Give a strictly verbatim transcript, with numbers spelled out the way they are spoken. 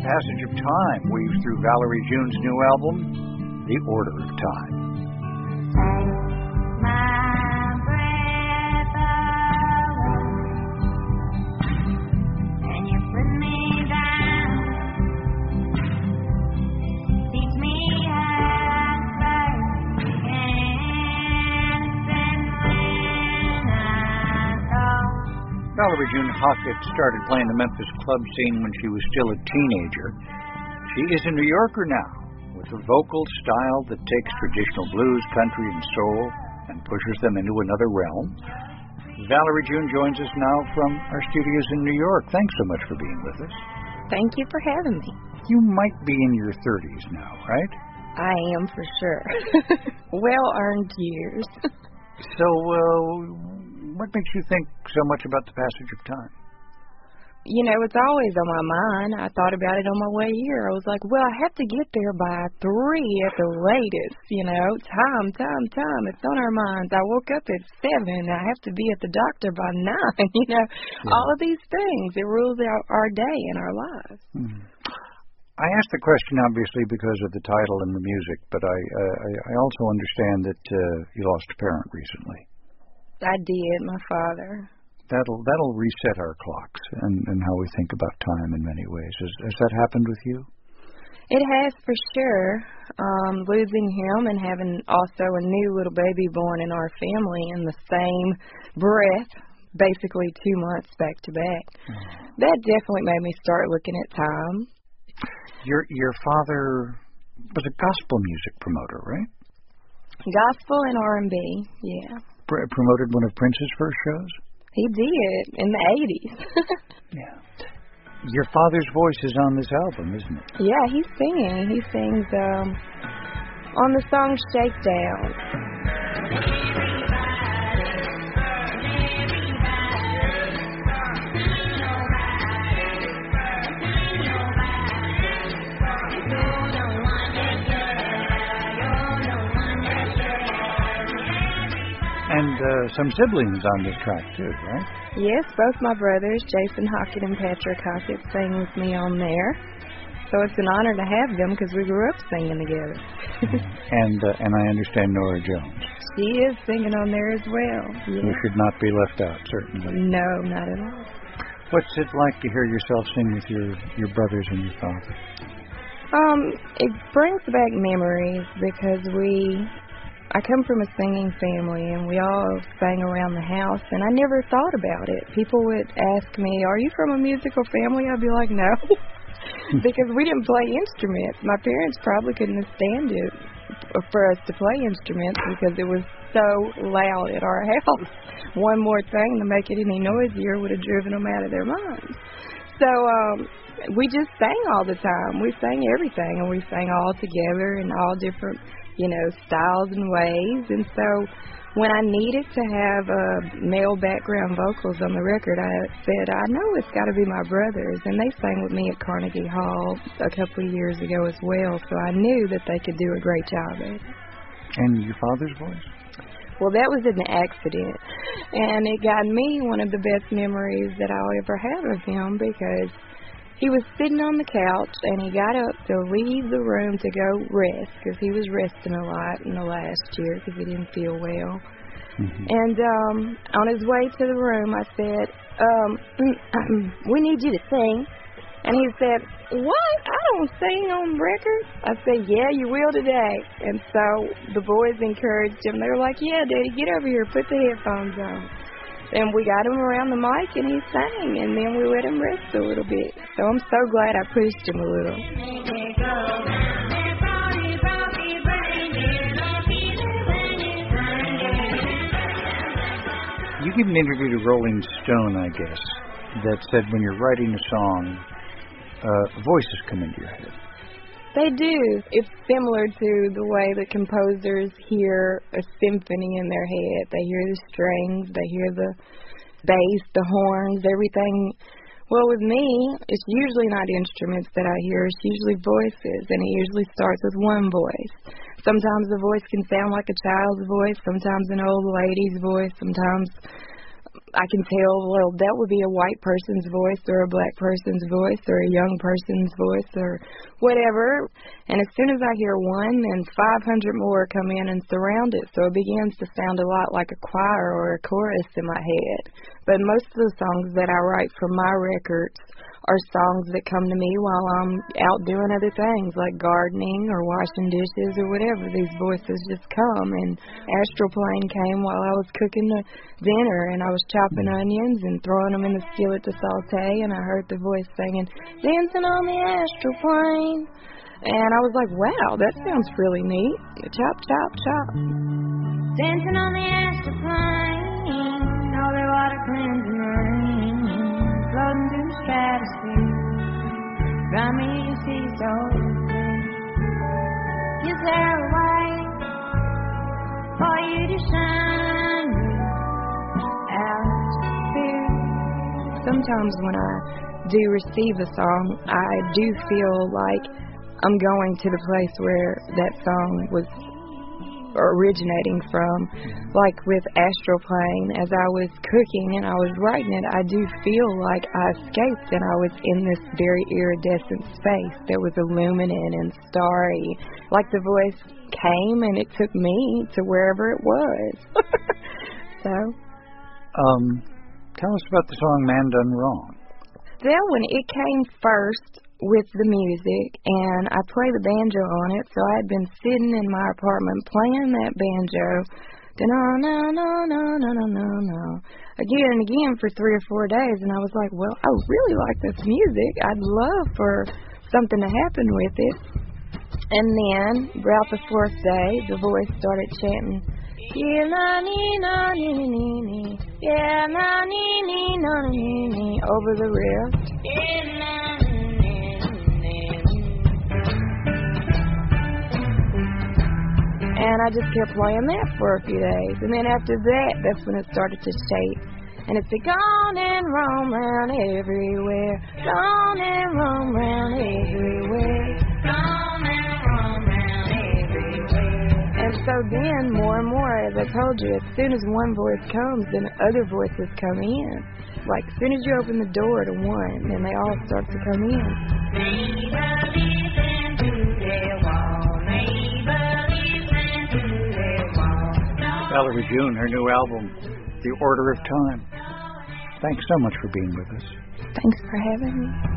Passage of Time weaves through Valerie June's new album, The Order of Time. Valerie June Hockett started playing the Memphis club scene when she was still a teenager. She is a New Yorker now, with a vocal style that takes traditional blues, country, and soul and pushes them into another realm. Valerie June joins us now from our studios in New York. Thanks so much for being with us. Thank you for having me. You might be in your thirties now, right? I am for sure. Well-earned years. So, uh... what makes you think so much about the passage of time? You know, it's always on my mind. I thought about it on my way here. I was like, well, I have to get there by three at the latest. You know, time, time, time. It's on our minds. I woke up at seven. I have to be at the doctor by nine. You know, yeah. All of these things. It rules out our day and our lives. Mm-hmm. I asked the question, obviously, because of the title and the music, but I, uh, I, I also understand that uh, you lost a parent recently. I did, my father. That'll that'll reset our clocks and, and how we think about time in many ways. Has, has that happened with you? It has for sure. Um, losing him and having also a new little baby born in our family in the same breath, basically two months back to back. Mm. That definitely made me start looking at time. Your your father was a gospel music promoter, right? Gospel and R and B, yeah. Pr- promoted one of Prince's first shows? He did, in the eighties. Yeah. Your father's voice is on this album, isn't it? Yeah, he's singing. He sings um, on the song Shakedown. And uh, some siblings on this track, too, right? Yes, both my brothers, Jason Hockett and Patrick Hockett, sang with me on there. So it's an honor to have them because we grew up singing together. and uh, and I understand Nora Jones. She is singing on there as well. Yeah. Who should not be left out, certainly. No, not at all. What's it like to hear yourself sing with your, your brothers and your father? Um, it brings back memories because we... I come from a singing family, and we all sang around the house, and I never thought about it. People would ask me, are you from a musical family? I'd be like, no, because we didn't play instruments. My parents probably couldn't stand it for us to play instruments because it was so loud at our house. One more thing to make it any noisier would have driven them out of their minds. So um, we just sang all the time. We sang everything, and we sang all together in all different you know, styles and ways. And so when I needed to have uh, male background vocals on the record, I said, I know it's got to be my brothers. And they sang with me at Carnegie Hall a couple of years ago as well, so I knew that they could do a great job at it. And your father's voice? Well, that was an accident. And it got me one of the best memories that I'll ever have of him because he was sitting on the couch, and he got up to leave the room to go rest, because he was resting a lot in the last year because he didn't feel well. Mm-hmm. And um, on his way to the room, I said, um, we need you to sing. And he said, what? I don't sing on records. I said, yeah, you will today. And so the boys encouraged him. They were like, yeah, Daddy, get over here, put the headphones on. And we got him around the mic, and he sang, and then we let him rest a little bit. So I'm so glad I pushed him a little. You gave an interview to Rolling Stone, I guess, that said when you're writing a song, uh, voices come into your head. They do. It's similar to the way that composers hear a symphony in their head. They hear the strings, they hear the bass, the horns, everything. Well, with me, it's usually not instruments that I hear. It's usually voices, and it usually starts with one voice. Sometimes the voice can sound like a child's voice, sometimes an old lady's voice, sometimes I can tell, well, that would be a white person's voice or a black person's voice or a young person's voice or whatever. And as soon as I hear one, then five hundred more come in and surround it. So it begins to sound a lot like a choir or a chorus in my head. But most of the songs that I write for my records are songs that come to me while I'm out doing other things like gardening or washing dishes or whatever. These voices just come. And Astral Plane came while I was cooking the dinner, and I was chopping onions and throwing them in the skillet to saute, and I heard the voice singing, "Dancing on the Astral Plane." And I was like, wow, that sounds really neat. Chop, chop, chop. Dancing on the Astral Plane, all the water cleansing rain, floating through the stratosphere, round me you see so clear. Is there a way for you to shine out here? Sometimes when I do receive a song, I do feel like I'm going to the place where that song was originating from. Like with Astral Plane, as I was cooking and I was writing it, I do feel like I escaped and I was in this very iridescent space that was illuminant and starry. Like the voice came and it took me to wherever it was. So. Um, tell us about the song Man Done Wrong. That one, it came first with the music, and I play the banjo on it, so I had been sitting in my apartment playing that banjo, da-na-na-na-na-na-na-na, again and again for three or four days, and I was like, well, I really like this music. I'd love for something to happen with it. And then, about the fourth day, the voice started chanting, yeah, na nee na nee nee nee, yeah, na nee nee na nee nee, over the rift. Yeah, na nee nee nee. And I just kept playing that for a few days. And then after that, that's when it started to shape. And it said, gone and roam round everywhere, gone and roam round everywhere, gone and roam round everywhere. And so then, more and more, as I told you, as soon as one voice comes, then other voices come in. Like, as soon as you open the door to one, then they all start to come in. Valerie June, her new album, The Order of Time. Thanks so much for being with us. Thanks for having me.